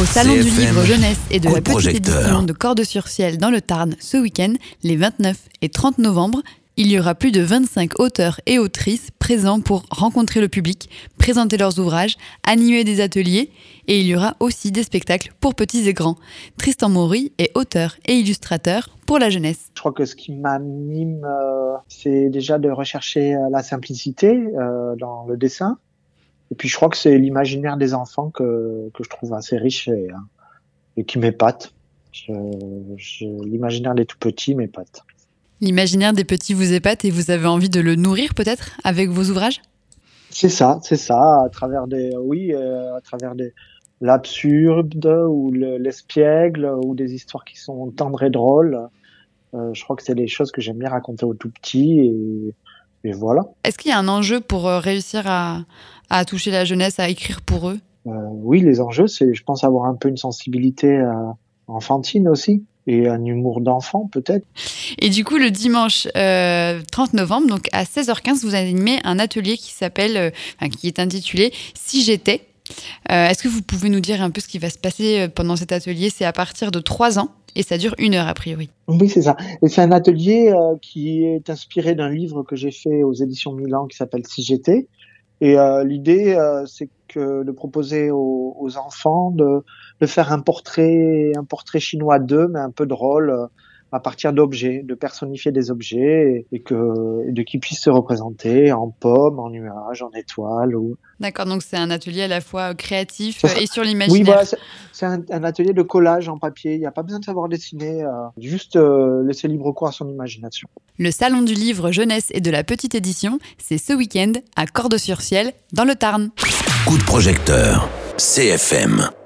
Au Salon du CFM, livre jeunesse et de coup la de petite projecteur. édition de Cordes-sur-Ciel dans le Tarn ce week-end, les 29 et 30 novembre, il y aura plus de 25 auteurs et autrices présents pour rencontrer le public, présenter leurs ouvrages, animer des ateliers et il y aura aussi des spectacles pour petits et grands. Tristan Maury est auteur et illustrateur pour la jeunesse. Je crois que ce qui m'anime, c'est déjà de rechercher la simplicité dans le dessin. Et puis je crois que c'est l'imaginaire des enfants que je trouve assez riche et qui m'épate. L'imaginaire des tout petits m'épate. L'imaginaire des petits vous épate et vous avez envie de le nourrir peut-être avec vos ouvrages ? C'est ça, à travers l'absurde ou l'espiègle ou des histoires qui sont tendres et drôles. Je crois que c'est des choses que j'aime bien raconter aux tout petits et voilà. Est-ce qu'il y a un enjeu pour réussir à toucher la jeunesse, à écrire pour eux ? Oui, les enjeux, c'est, je pense, avoir un peu une sensibilité enfantine aussi et un humour d'enfant peut-être. Et du coup, le dimanche 30 novembre, donc à 16h15, vous animez un atelier qui est intitulé « Si j'étais ». Est-ce que vous pouvez nous dire un peu ce qui va se passer pendant cet atelier ? C'est à partir de 3 ans et ça dure 1 heure a priori. Oui, c'est ça. Et c'est un atelier qui est inspiré d'un livre que j'ai fait aux éditions Milan qui s'appelle « Si j'étais ». Et l'idée, c'est de proposer aux enfants de faire un portrait chinois d'eux, mais un peu drôle, à partir d'objets, de personnifier des objets et qu'ils puissent se représenter en pommes, en nuages, en étoiles. D'accord, donc c'est un atelier à la fois créatif et sur l'imaginaire. Oui, voilà, c'est un atelier de collage en papier. Il n'y a pas besoin de savoir dessiner, juste laisser libre cours à son imagination. Le Salon du livre jeunesse et de la petite édition, c'est ce week-end à Cordes-sur-Ciel, dans le Tarn. Coup de projecteur. CFM.